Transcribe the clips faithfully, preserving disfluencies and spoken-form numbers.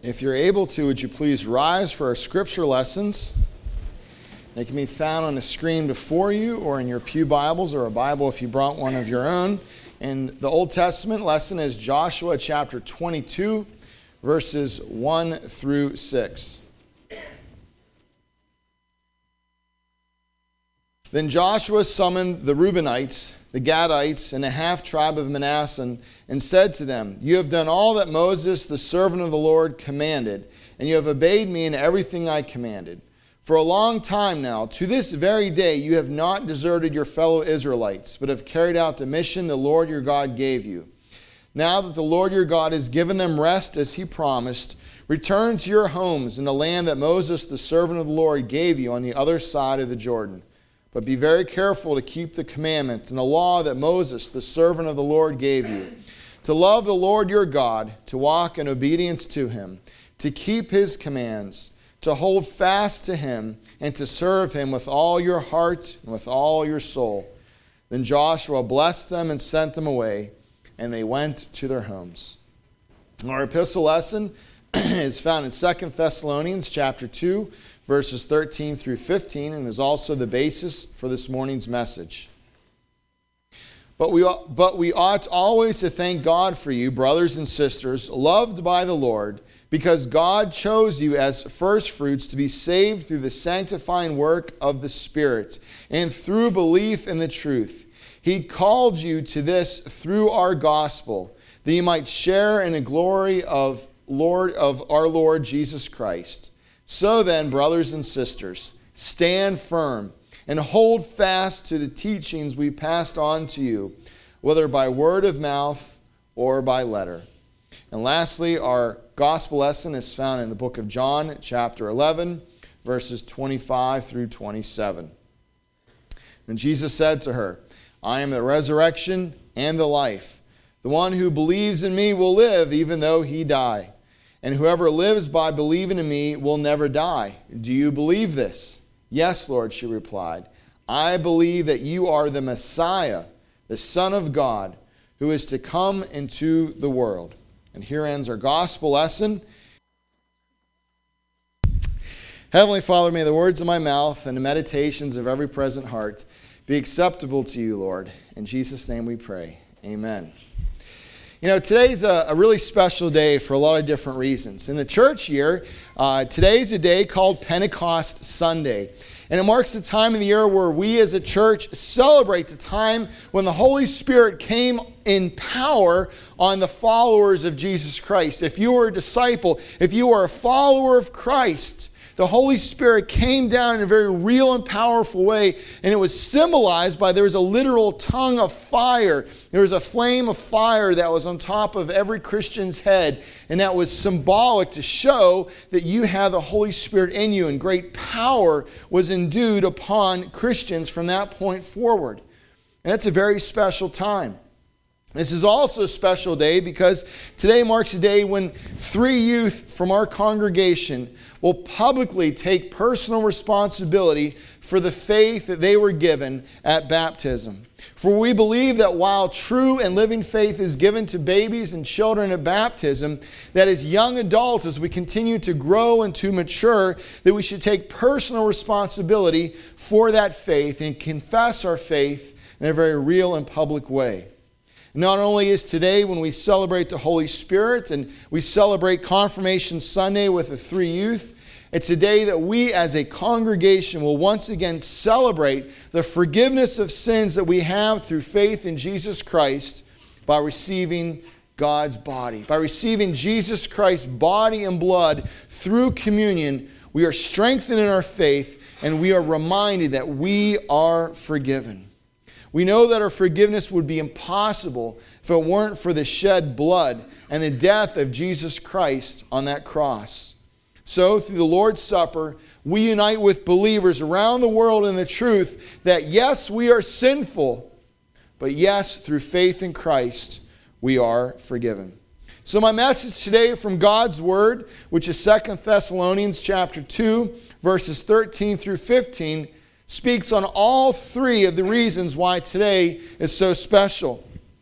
If you're able to, would you please rise for our scripture lessons? They can be found on the screen before you or in your pew Bibles or a Bible if you brought one of your own. And the Old Testament lesson is Joshua chapter twenty-two, verses one through six. Then Joshua summoned the Reubenites, the Gadites, and the half-tribe of Manasseh, and said to them, "You have done all that Moses, the servant of the Lord, commanded, and you have obeyed me in everything I commanded. For a long time now, to this very day, you have not deserted your fellow Israelites, but have carried out the mission the Lord your God gave you. Now that the Lord your God has given them rest as he promised, return to your homes in the land that Moses, the servant of the Lord, gave you on the other side of the Jordan. But be very careful to keep the commandment and the law that Moses, the servant of the Lord, gave you. To love the Lord your God, to walk in obedience to him, to keep his commands, to hold fast to him, and to serve him with all your heart and with all your soul." Then Joshua blessed them and sent them away, and they went to their homes. Our epistle lesson is found in Second Thessalonians chapter two, verses thirteen through fifteen, and is also the basis for this morning's message. But we, but we ought always to thank God for you, brothers and sisters, loved by the Lord, because God chose you as firstfruits to be saved through the sanctifying work of the Spirit and through belief in the truth. He called you to this through our gospel, that you might share in the glory of Lord of our Lord Jesus Christ. So then, brothers and sisters, stand firm and hold fast to the teachings we passed on to you, whether by word of mouth or by letter. And lastly, our gospel lesson is found in the book of John, chapter eleven, verses twenty-five through twenty-seven. And Jesus said to her, "I am the resurrection and the life. The one who believes in me will live even though he die. And whoever lives by believing in me will never die. Do you believe this?" "Yes, Lord," she replied. "I believe that you are the Messiah, the Son of God, who is to come into the world." And here ends our gospel lesson. Heavenly Father, may the words of my mouth and the meditations of every present heart be acceptable to you, Lord. In Jesus' name we pray. Amen. You know, today's a, a really special day for a lot of different reasons. In the church year, uh, today's a day called Pentecost Sunday. And it marks the time of the year where we as a church celebrate the time when the Holy Spirit came in power on the followers of Jesus Christ. If you were a disciple, if you were a follower of Christ, the Holy Spirit came down in a very real and powerful way, and it was symbolized by there was a literal tongue of fire. There was a flame of fire that was on top of every Christian's head, and that was symbolic to show that you have the Holy Spirit in you, and great power was endued upon Christians from that point forward. And that's a very special time. This is also a special day because today marks a day when three youth from our congregation will publicly take personal responsibility for the faith that they were given at baptism. For we believe that while true and living faith is given to babies and children at baptism, that as young adults, as we continue to grow and to mature, that we should take personal responsibility for that faith and confess our faith in a very real and public way. Not only is today when we celebrate the Holy Spirit and we celebrate Confirmation Sunday with the three youth, it's a day that we as a congregation will once again celebrate the forgiveness of sins that we have through faith in Jesus Christ by receiving God's body. By receiving Jesus Christ's body and blood through communion, we are strengthened in our faith and we are reminded that we are forgiven. We know that our forgiveness would be impossible if it weren't for the shed blood and the death of Jesus Christ on that cross. So, through the Lord's Supper, we unite with believers around the world in the truth that yes, we are sinful, but yes, through faith in Christ, we are forgiven. So my message today from God's Word, which is Second Thessalonians chapter two, verses thirteen through fifteen, speaks on all three of the reasons why today is so special.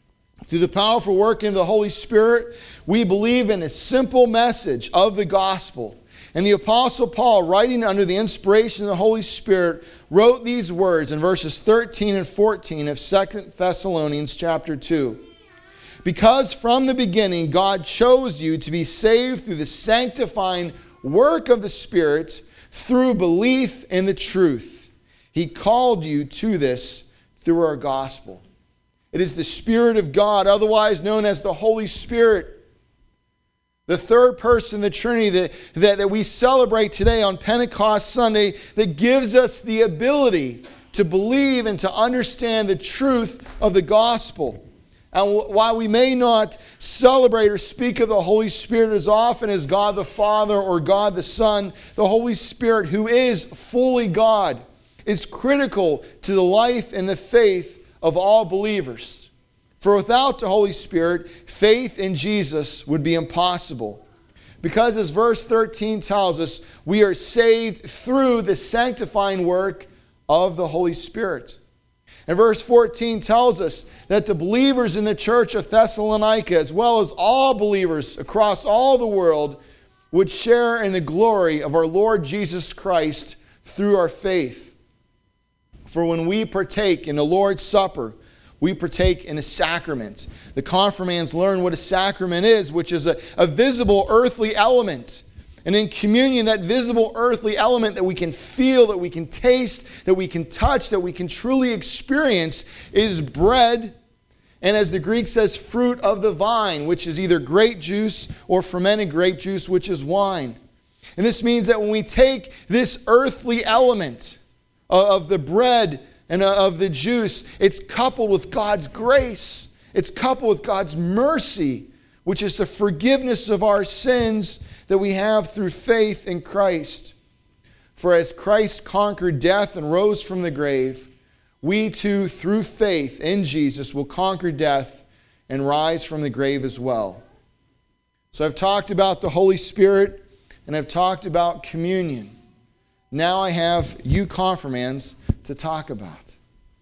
Through the powerful working of the Holy Spirit, we believe in a simple message of the gospel. And the Apostle Paul, writing under the inspiration of the Holy Spirit, wrote these words in verses thirteen and fourteen of Second Thessalonians chapter two. Because from the beginning God chose you to be saved through the sanctifying work of the Spirit, through belief in the truth. He called you to this through our gospel. It is the Spirit of God, otherwise known as the Holy Spirit, the third person of the Trinity that, that, that we celebrate today on Pentecost Sunday, that gives us the ability to believe and to understand the truth of the gospel. And while we may not celebrate or speak of the Holy Spirit as often as God the Father or God the Son, the Holy Spirit, who is fully God, is critical to the life and the faith of all believers. For without the Holy Spirit, faith in Jesus would be impossible. Because as verse thirteen tells us, we are saved through the sanctifying work of the Holy Spirit. And verse fourteen tells us that the believers in the church of Thessalonica, as well as all believers across all the world, would share in the glory of our Lord Jesus Christ through our faith. For when we partake in the Lord's Supper, we partake in a sacrament. The confirmands learn what a sacrament is, which is a, a visible earthly element. And in communion, that visible earthly element that we can feel, that we can taste, that we can touch, that we can truly experience is bread. And as the Greek says, fruit of the vine, which is either grape juice or fermented grape juice, which is wine. And this means that when we take this earthly element of the bread and of the juice, it's coupled with God's grace. It's coupled with God's mercy, which is the forgiveness of our sins that we have through faith in Christ. For as Christ conquered death and rose from the grave, we too, through faith in Jesus, will conquer death and rise from the grave as well. So I've talked about the Holy Spirit and I've talked about communion. Now I have you confirmands to talk about.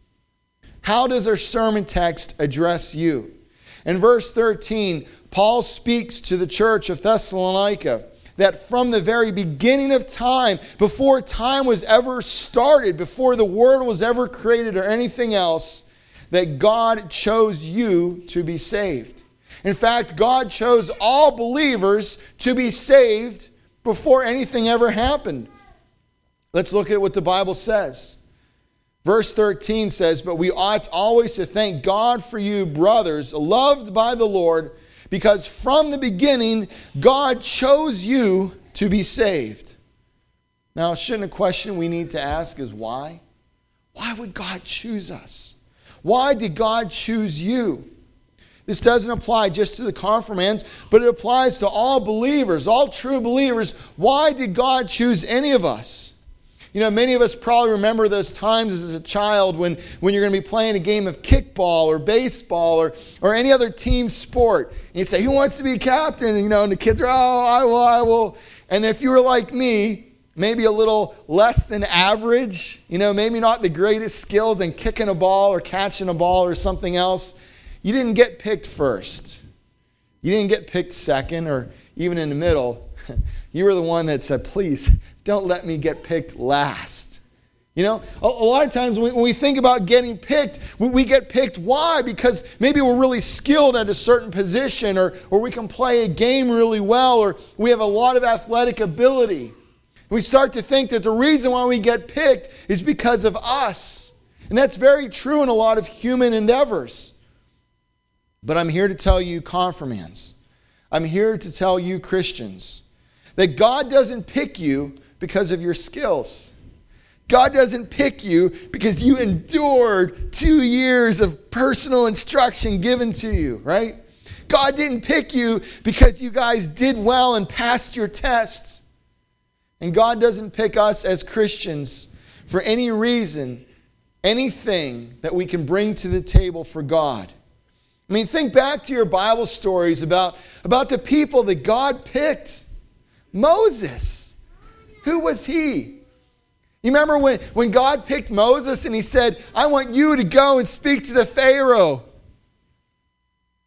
How does our sermon text address you? In verse thirteen, Paul speaks to the church of Thessalonica that from the very beginning of time, before time was ever started, before the world was ever created or anything else, that God chose you to be saved. In fact, God chose all believers to be saved before anything ever happened. Let's look at what the Bible says. Verse thirteen says, "But we ought always to thank God for you, brothers, loved by the Lord, because from the beginning God chose you to be saved." Now, shouldn't a question we need to ask is why? Why would God choose us? Why did God choose you? This doesn't apply just to the confirmands, but it applies to all believers, all true believers. Why did God choose any of us? You know, many of us probably remember those times as a child when, when you're going to be playing a game of kickball or baseball or, or any other team sport. And you say, who wants to be captain? And, you know, and the kids are, oh, I will, I will. And if you were like me, maybe a little less than average, you know, maybe not the greatest skills in kicking a ball or catching a ball or something else, you didn't get picked first. You didn't get picked second or even in the middle. You were the one that said, please, don't let me get picked last. You know, a, a lot of times when we think about getting picked, we, we get picked. Why? Because maybe we're really skilled at a certain position, or, or we can play a game really well, or we have a lot of athletic ability. We start to think that the reason why we get picked is because of us. And that's very true in a lot of human endeavors. But I'm here to tell you, confirmands, I'm here to tell you, Christians, that God doesn't pick you because of your skills. God doesn't pick you because you endured two years of personal instruction given to you, right? God didn't pick you because you guys did well and passed your tests. And God doesn't pick us as Christians for any reason, anything that we can bring to the table for God. I mean, think back to your Bible stories about, about the people that God picked. Moses. Who was he? You remember when, when God picked Moses and he said, I want you to go and speak to the Pharaoh.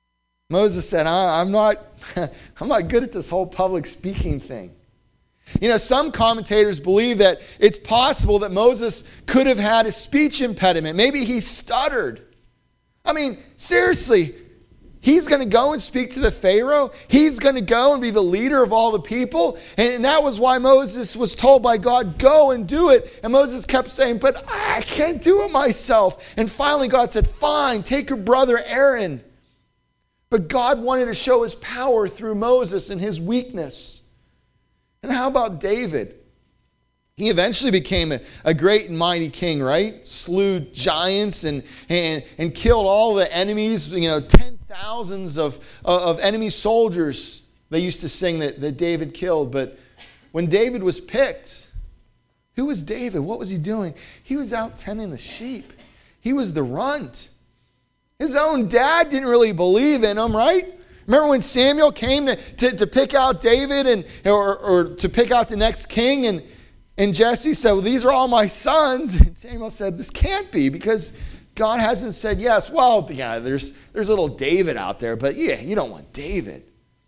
Moses said, I'm not, I'm not good at this whole public speaking thing. You know, some commentators believe that it's possible that Moses could have had a speech impediment. Maybe he stuttered. I mean, seriously, he's going to go and speak to the Pharaoh. He's going to go and be the leader of all the people. And that was why Moses was told by God, go and do it. And Moses kept saying, but I can't do it myself. And finally God said, fine, take your brother Aaron. But God wanted to show his power through Moses and his weakness. And how about David? He eventually became a, a great and mighty king, right? Slew giants and, and, and killed all the enemies, you know, ten thousands of, of enemy soldiers. They used to sing that, that David killed. But when David was picked, who was David? What was he doing? He was out tending the sheep. He was the runt. His own dad didn't really believe in him, right? Remember when Samuel came to, to, to pick out David and or, or to pick out the next king, and, and Jesse said, well, these are all my sons. And Samuel said, this can't be because God hasn't said yes. Well, yeah, there's, there's little David out there, but yeah, you don't want David.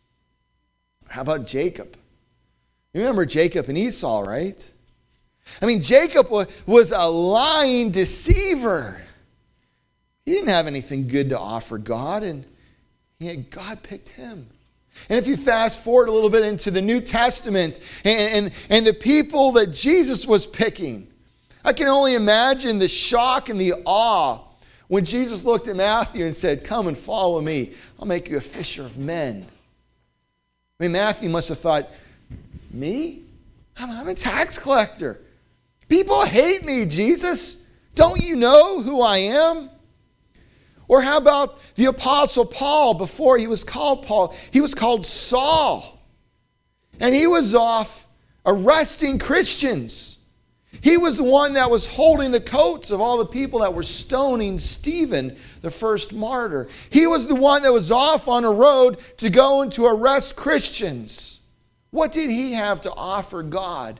How about Jacob? You remember Jacob and Esau, right? I mean, Jacob was, was a lying deceiver. He didn't have anything good to offer God, and yet God picked him. And if you fast forward a little bit into the New Testament and, and, and the people that Jesus was picking, I can only imagine the shock and the awe when Jesus looked at Matthew and said, come and follow me. I'll make you a fisher of men. I mean, Matthew must have thought, me? I'm, I'm a tax collector. People hate me, Jesus. Don't you know who I am? Or how about the Apostle Paul before he was called Paul? He was called Saul. And he was off arresting Christians. He was the one that was holding the coats of all the people that were stoning Stephen, the first martyr. He was the one that was off on a road to go and to arrest Christians. What did he have to offer God?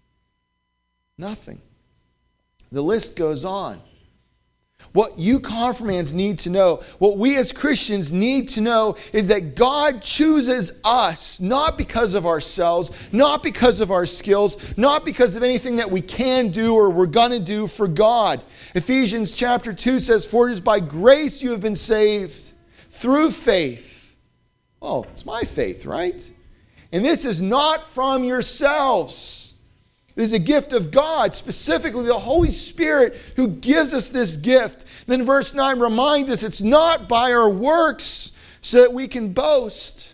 Nothing. The list goes on. What you confirmants need to know, what we as Christians need to know, is that God chooses us not because of ourselves, not because of our skills, not because of anything that we can do or we're going to do for God. Ephesians chapter two says, for it is by grace you have been saved through faith. Oh, it's my faith, right? And this is not from yourselves. It is a gift of God, specifically the Holy Spirit who gives us this gift. Then verse nine reminds us it's not by our works so that we can boast.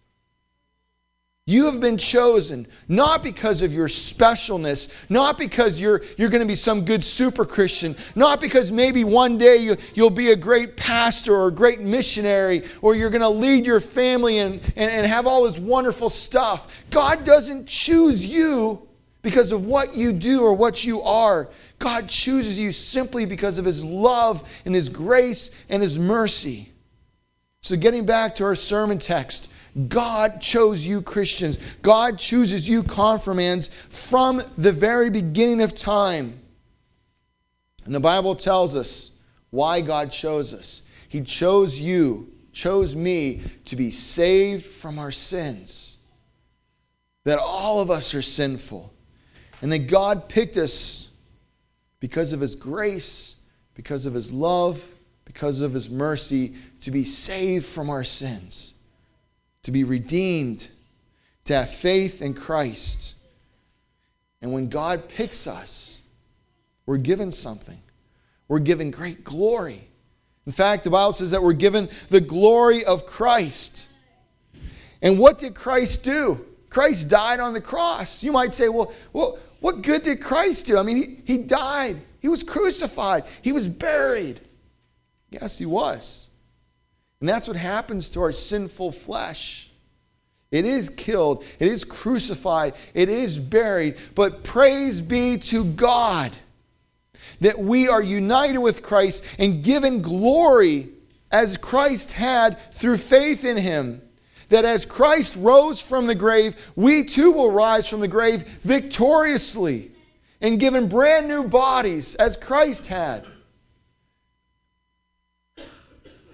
You have been chosen not because of your specialness, not because you're, you're going to be some good super Christian, not because maybe one day you, you'll be a great pastor or a great missionary, or you're going to lead your family and, and, and have all this wonderful stuff. God doesn't choose you because of what you do or what you are. God chooses you simply because of His love and His grace and His mercy. So getting back to our sermon text, God chose you Christians. God chooses you confirmands from the very beginning of time. And the Bible tells us why God chose us. He chose you, chose me to be saved from our sins. That all of us are sinful. And that God picked us because of His grace, because of His love, because of His mercy, to be saved from our sins, to be redeemed, to have faith in Christ. And when God picks us, we're given something. We're given great glory. In fact, the Bible says that we're given the glory of Christ. And what did Christ do? Christ died on the cross. You might say, well, well, what good did Christ do? I mean, he, he died. He was crucified. He was buried. Yes, He was. And that's what happens to our sinful flesh. It is killed. It is crucified. It is buried. But praise be to God that we are united with Christ and given glory as Christ had through faith in Him. That as Christ rose from the grave, we too will rise from the grave victoriously and given brand new bodies as Christ had.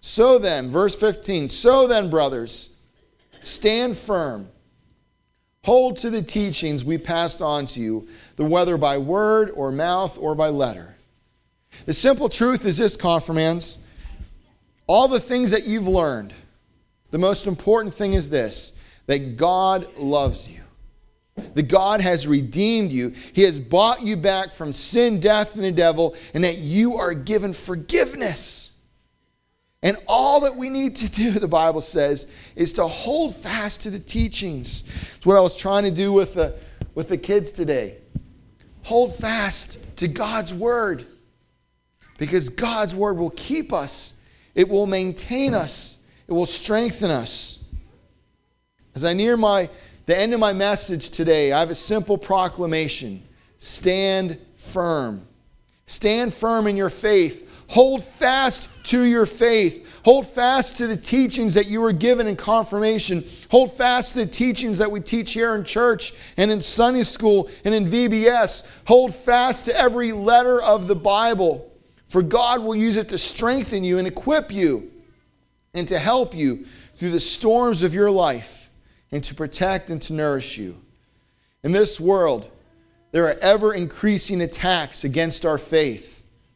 So then, verse fifteen, so then, brothers, stand firm. Hold to the teachings we passed on to you, whether by word or mouth or by letter. The simple truth is this, confirmands. All the things that you've learned, the most important thing is this, that God loves you. That God has redeemed you. He has bought you back from sin, death, and the devil, and that you are given forgiveness. And all that we need to do, the Bible says, is to hold fast to the teachings. It's what I was trying to do with the, with the kids today. Hold fast to God's word. Because God's word will keep us. It will maintain us. It will strengthen us. As I near my the end of my message today, I have a simple proclamation. Stand firm. Stand firm in your faith. Hold fast to your faith. Hold fast to the teachings that you were given in confirmation. Hold fast to the teachings that we teach here in church and in Sunday school and in V B S. Hold fast to every letter of the Bible. For God will use it to strengthen you and equip you and to help you through the storms of your life and to protect and to nourish you. In this world, there are ever increasing attacks against our faith.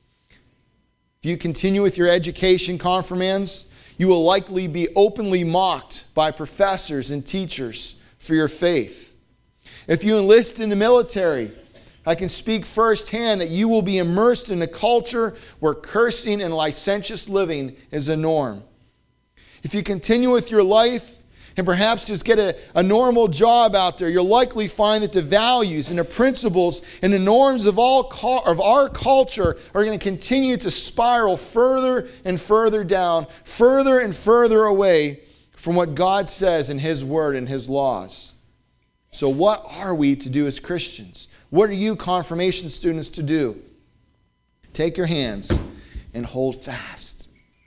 If you continue with your education, confirmands, you will likely be openly mocked by professors and teachers for your faith. If you enlist in the military, I can speak firsthand that you will be immersed in a culture where cursing and licentious living is a norm. If you continue with your life and perhaps just get a, a normal job out there, you'll likely find that the values and the principles and the norms of, all of our culture are going to continue to spiral further and further down, further and further away from what God says in His Word and His laws. So what are we to do as Christians? What are you, confirmation students, to do? Take your hands and hold fast.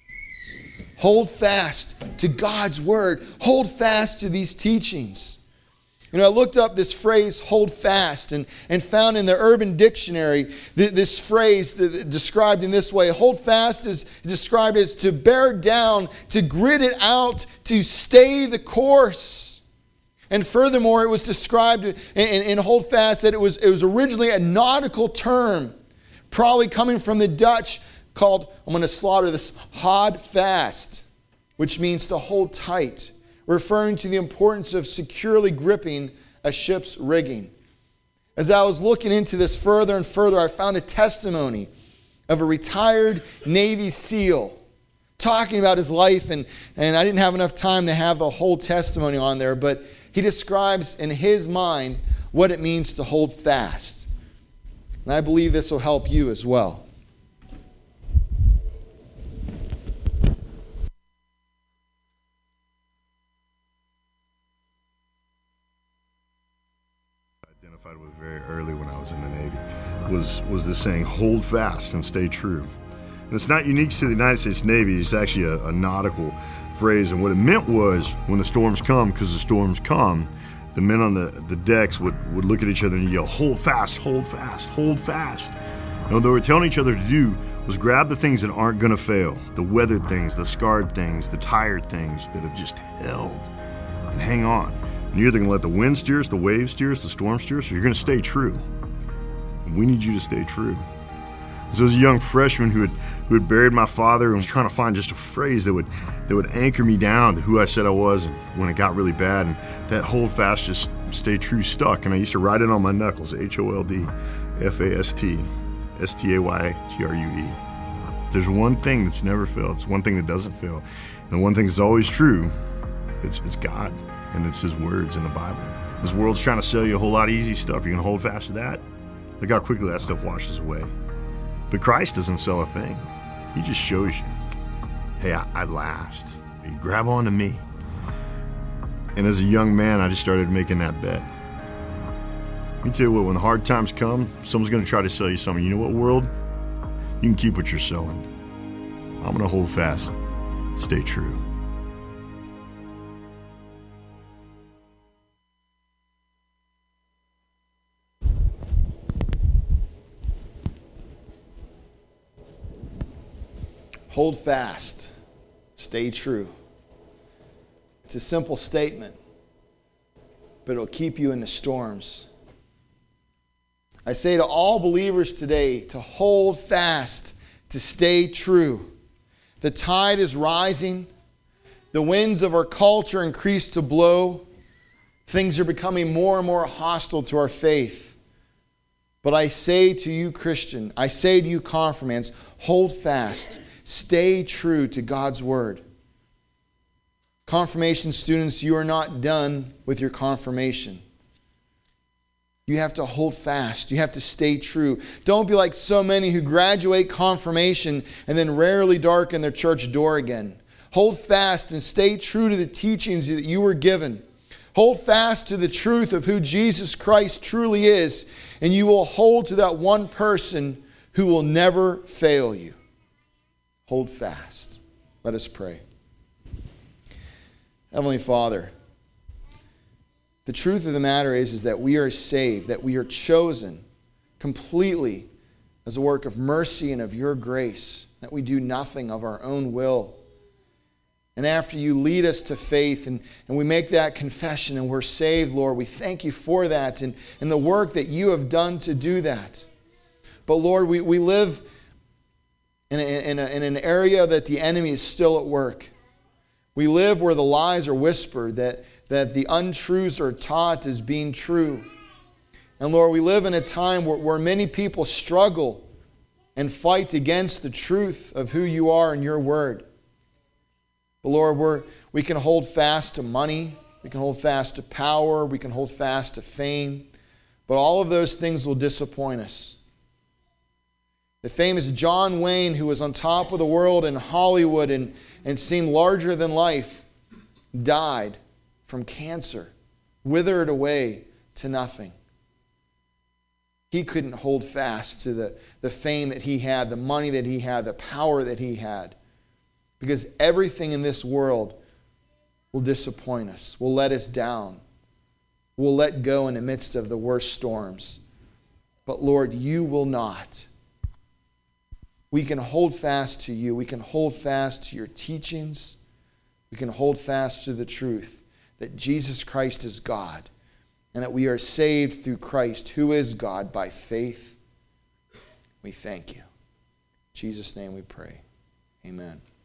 Hold fast to God's Word. Hold fast to these teachings. You know, I looked up this phrase, hold fast, and, and found in the Urban Dictionary th- this phrase described in this way. Hold fast is described as to bear down, to grit it out, to stay the course. And furthermore, it was described in, in, in hold fast that it was, it was originally a nautical term, probably coming from the Dutch, called, I'm going to slaughter this, hod fast, which means to hold tight, referring to the importance of securely gripping a ship's rigging. As I was looking into this further and further, I found a testimony of a retired Navy SEAL talking about his life, and, and I didn't have enough time to have the whole testimony on there, but he describes in his mind what it means to hold fast. And I believe this will help you as well. With very early when I was in the Navy was was this saying, hold fast and stay true. And it's not unique to the United States Navy. It's actually a, a nautical phrase, and what it meant was when the storms come, because the storms come, the men on the, the decks would, would look at each other and yell, hold fast, hold fast, hold fast. And what they were telling each other to do was grab the things that aren't going to fail, the weathered things, the scarred things, the tired things that have just held, and hang on. And you're either going to let the wind steer us, the wave steer us, the storm steer us, or you're going to stay true. And we need you to stay true. So as a young freshman who had who had buried my father and was trying to find just a phrase that would that would anchor me down to who I said I was when it got really bad, and that hold fast, just stay true stuck. And I used to write it on my knuckles, H O L D F A S T S T A Y T R U E. There's one thing that's never failed. It's one thing that doesn't fail. And the one thing that's always true, it's it's God. And it's His words in the Bible. This world's trying to sell you a whole lot of easy stuff. You're going to hold fast to that? Look how quickly that stuff washes away. But Christ doesn't sell a thing. He just shows you, hey, I, I last. You grab on to me. And as a young man, I just started making that bet. Let me tell you what, when the hard times come, someone's going to try to sell you something. You know what, world? You can keep what you're selling. I'm going to hold fast. Stay true. Hold fast. stay true. It's a simple statement, but it'll keep you in the storms. I say to all believers today to hold fast, to stay true. The tide is rising. The winds of our culture increase to blow. Things are becoming more and more hostile to our faith. But I say to you, Christian, I say to you, confirmants, hold fast. Stay true to God's word. Confirmation students, you are not done with your confirmation. You have to hold fast. You have to stay true. Don't be like so many who graduate confirmation and then rarely darken their church door again. Hold fast and stay true to the teachings that you were given. Hold fast to the truth of who Jesus Christ truly is, and you will hold to that one person who will never fail you. Hold fast. Let us pray. Heavenly Father, the truth of the matter is, is that we are saved, that we are chosen completely as a work of mercy and of your grace, that we do nothing of our own will. And after you lead us to faith and, and we make that confession and we're saved, Lord, we thank you for that and, and the work that you have done to do that. But Lord, we, we live in, a, in, a, in an area that the enemy is still at work. We live where the lies are whispered, that, that the untruths are taught as being true. And Lord, we live in a time where, where many people struggle and fight against the truth of who you are and your word. But Lord, we're, we can hold fast to money, we can hold fast to power, we can hold fast to fame, but all of those things will disappoint us. The famous John Wayne, who was on top of the world in Hollywood and, and seemed larger than life, died from cancer, withered away to nothing. He couldn't hold fast to the, the fame that he had, the money that he had, the power that he had. Because everything in this world will disappoint us, will let us down, will let go in the midst of the worst storms. But Lord, you will not. We can hold fast to you. We can hold fast to your teachings. We can hold fast to the truth that Jesus Christ is God and that we are saved through Christ, who is God, by faith. We thank you. In Jesus' name we pray. Amen.